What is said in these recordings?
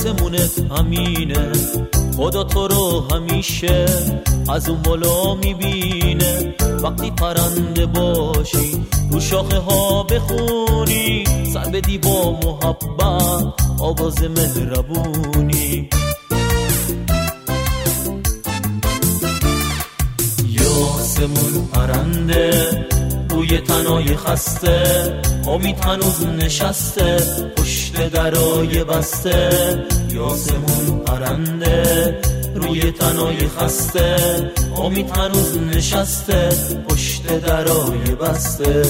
آسمونت همینه، خدا تو رو همیشه از اون بالا میبینه. وقتی پرنده باشی رو شاخه ها بخونی، سر بدی با محبت آواز مهربونی. آسمون پرنده روی تنای خسته، امید هنوز نشسته پشت درای بسته. آسمون پرنده روی تنای خسته، امید هنوز نشسته پشت درای بسته.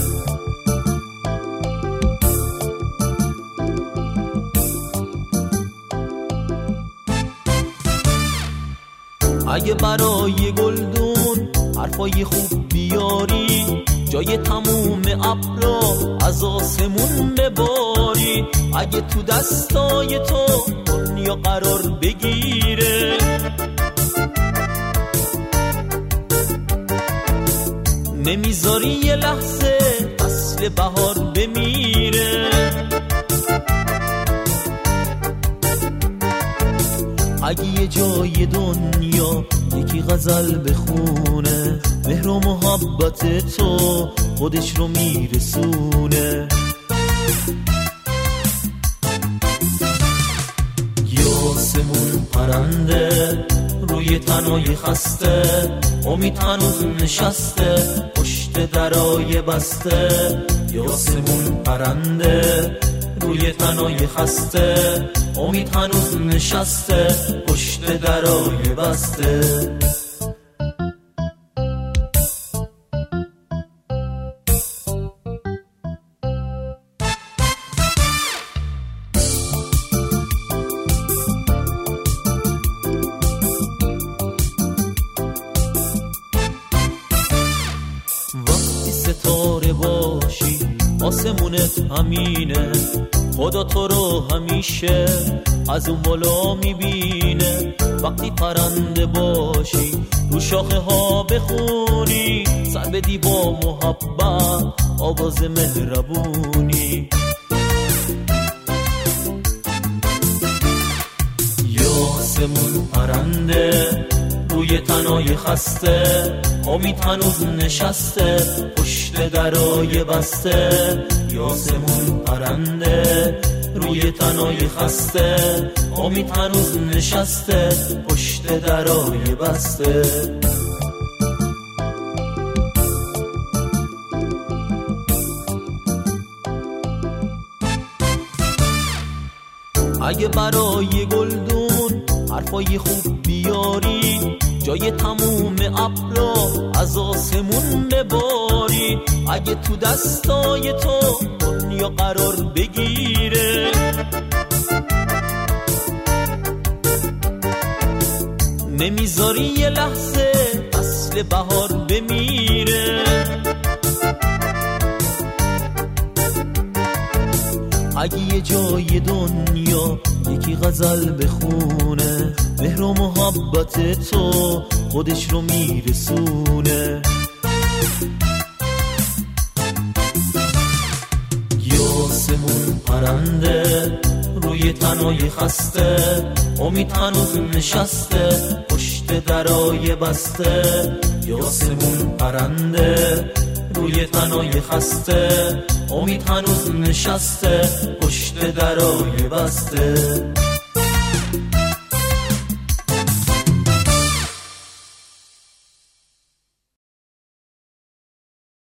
اگه برای گلدون حرفای خوب بیاری، جای تموم ابرا از آسمون بباری. اگه تو دستای تو دنیا قرار بگیره، نمیذاری یه لحظه فصل بهار بمیره. اگه یه جای دنیا یکی غزل بخونه، مهر و محبت تو خودش رو میرسونه. یا آسمون پرنده روی تنای خسته، امید هنوز نشسته پشت درای بسته. یا آسمون پرنده روی تنای خسته، امید هنوز نشسته پشت درای بسته. وقتی ستاره باشی آسمونت همینه، خدا تو رو همیشه از اون بالا میبینه. وقتی پرنده باشی رو شاخه ها بخونی، سر بدی با محبت آواز مهربونی. یا آسمون پرنده روی تنای خسته، امید هنوز نشسته پشت درای بسته. یا آسمون پرنده روی تنای خسته، امید هنوز نشسته پشت درای بسته. اگه برای گلدون حرفای خوب بیاری، جای تموم ابرا از آسمون بباری. اگه تو دستای تو دنیا قرار بگیره، نمیذاری یه لحظه فصل بهار بمیره. اگه یه جای دنیا یکی غزل بخونه، مهر و محبت تو خودش رو میرسونه. یا آسمون پرنده روی تنای خسته، امید هنوز نشسته پشت درای بسته. یا آسمون پرنده روی تنای خسته، امید هنوز نشسته پشت درای بسته.